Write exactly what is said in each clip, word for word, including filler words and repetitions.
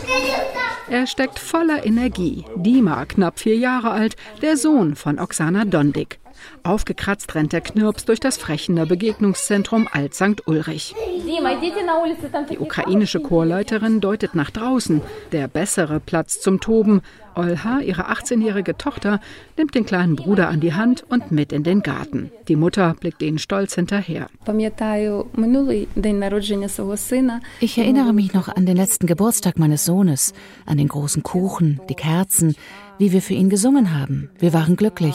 Er steckt voller Energie. Dima, knapp vier Jahre alt, der Sohn von Oksana Dondik. Aufgekratzt rennt der Knirps durch das Frechener Begegnungszentrum Alt-Sankt Ulrich. Die ukrainische Chorleiterin deutet nach draußen, der bessere Platz zum Toben. Olha, ihre achtzehnjährige Tochter, nimmt den kleinen Bruder an die Hand und mit in den Garten. Die Mutter blickt ihnen stolz hinterher. Ich erinnere mich noch an den letzten Geburtstag meines Sohnes, an den großen Kuchen, die Kerzen, wie wir für ihn gesungen haben. Wir waren glücklich.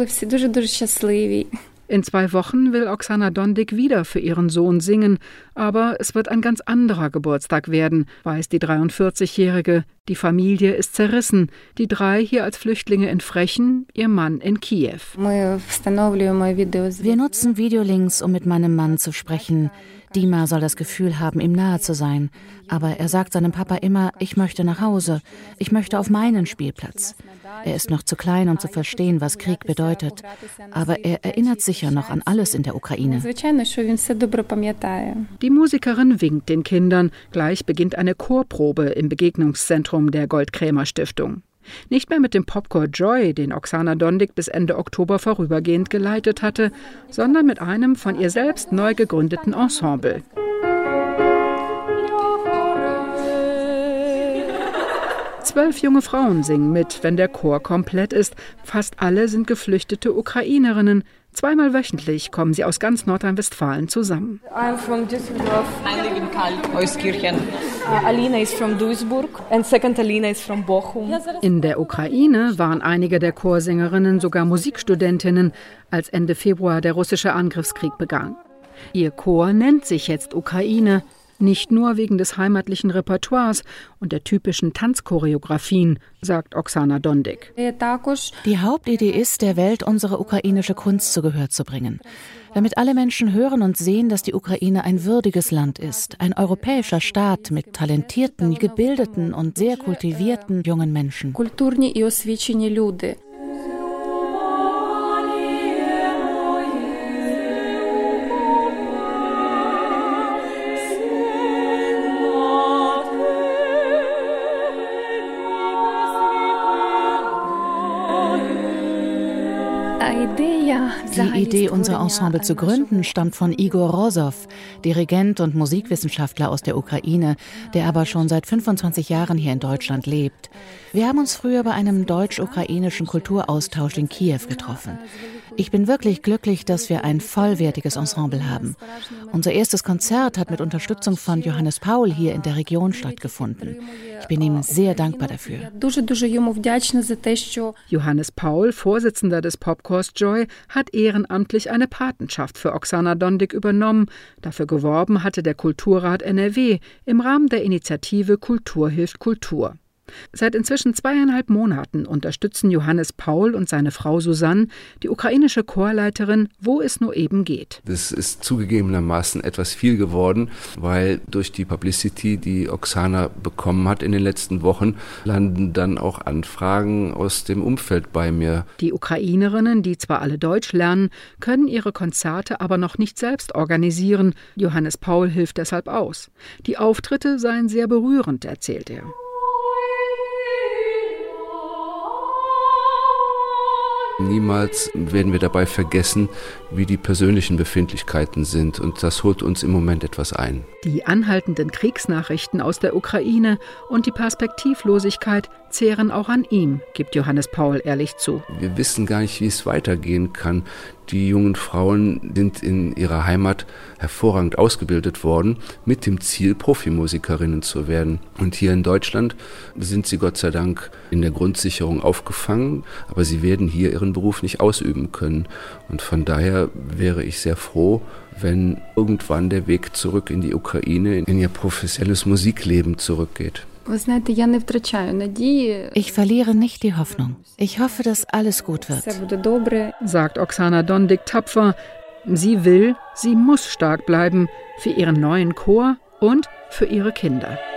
In zwei Wochen will Oksana Dondik wieder für ihren Sohn singen, aber es wird ein ganz anderer Geburtstag werden, weiß die dreiundvierzigjährige. Die Familie ist zerrissen, die drei hier als Flüchtlinge in Frechen, ihr Mann in Kiew. Wir nutzen Videolinks, um mit meinem Mann zu sprechen. Dima soll das Gefühl haben, ihm nahe zu sein. Aber er sagt seinem Papa immer, ich möchte nach Hause, ich möchte auf meinen Spielplatz. Er ist noch zu klein, um zu verstehen, was Krieg bedeutet. Aber er erinnert sicher noch an alles in der Ukraine. Die Musikerin winkt den Kindern. Gleich beginnt eine Chorprobe im Begegnungszentrum der Gold-Krämer-Stiftung. Nicht mehr mit dem Popchor Joy, den Oksana Dondik bis Ende Oktober vorübergehend geleitet hatte, sondern mit einem von ihr selbst neu gegründeten Ensemble. Zwölf junge Frauen singen mit, wenn der Chor komplett ist. Fast alle sind geflüchtete Ukrainerinnen. Zweimal wöchentlich kommen sie aus ganz Nordrhein-Westfalen zusammen. I'm from Düsseldorf. I live in Kall, Euskirchen. Uh, Alina is from Duisburg and second Alina is from Bochum. In der Ukraine waren einige der Chorsängerinnen sogar Musikstudentinnen, als Ende Februar der russische Angriffskrieg begann. Ihr Chor nennt sich jetzt Ukraine. Nicht nur wegen des heimatlichen Repertoires und der typischen Tanzchoreografien, sagt Oksana Dondik. Die Hauptidee ist, der Welt unsere ukrainische Kunst zu Gehör zu bringen. Damit alle Menschen hören und sehen, dass die Ukraine ein würdiges Land ist. Ein europäischer Staat mit talentierten, gebildeten und sehr kultivierten jungen Menschen. Die Idee, unser Ensemble zu gründen, stammt von Igor Rosow, Dirigent und Musikwissenschaftler aus der Ukraine, der aber schon seit fünfundzwanzig Jahren hier in Deutschland lebt. Wir haben uns früher bei einem deutsch-ukrainischen Kulturaustausch in Kiew getroffen. Ich bin wirklich glücklich, dass wir ein vollwertiges Ensemble haben. Unser erstes Konzert hat mit Unterstützung von Johannes Paul hier in der Region stattgefunden. Ich bin ihm sehr dankbar dafür. Johannes Paul, Vorsitzender des Popchors Joy, hat ehrenamtlich eine Patenschaft für Oksana Dondik übernommen. Dafür geworben hatte der Kulturrat N R W im Rahmen der Initiative Kultur hilft Kultur. Seit inzwischen zweieinhalb Monaten unterstützen Johannes Paul und seine Frau Susanne die ukrainische Chorleiterin, wo es nur eben geht. Das ist zugegebenermaßen etwas viel geworden, weil durch die Publicity, die Oksana bekommen hat in den letzten Wochen, landen dann auch Anfragen aus dem Umfeld bei mir. Die Ukrainerinnen, die zwar alle Deutsch lernen, können ihre Konzerte aber noch nicht selbst organisieren. Johannes Paul hilft deshalb aus. Die Auftritte seien sehr berührend, erzählt er. Niemals werden wir dabei vergessen, wie die persönlichen Befindlichkeiten sind, und das holt uns im Moment etwas ein. Die anhaltenden Kriegsnachrichten aus der Ukraine und die Perspektivlosigkeit zehren auch an ihm, gibt Johannes Paul ehrlich zu. Wir wissen gar nicht, wie es weitergehen kann. Die jungen Frauen sind in ihrer Heimat hervorragend ausgebildet worden, mit dem Ziel, Profimusikerinnen zu werden. Und hier in Deutschland sind sie Gott sei Dank in der Grundsicherung aufgefangen, aber sie werden hier ihren Beruf nicht ausüben können. Und von daher wäre ich sehr froh, wenn irgendwann der Weg zurück in die Ukraine, in ihr professionelles Musikleben zurückgeht. Ich verliere nicht die Hoffnung. Ich hoffe, dass alles gut wird, sagt Oksana Dondik tapfer. Sie will, sie muss stark bleiben für ihren neuen Chor und für ihre Kinder.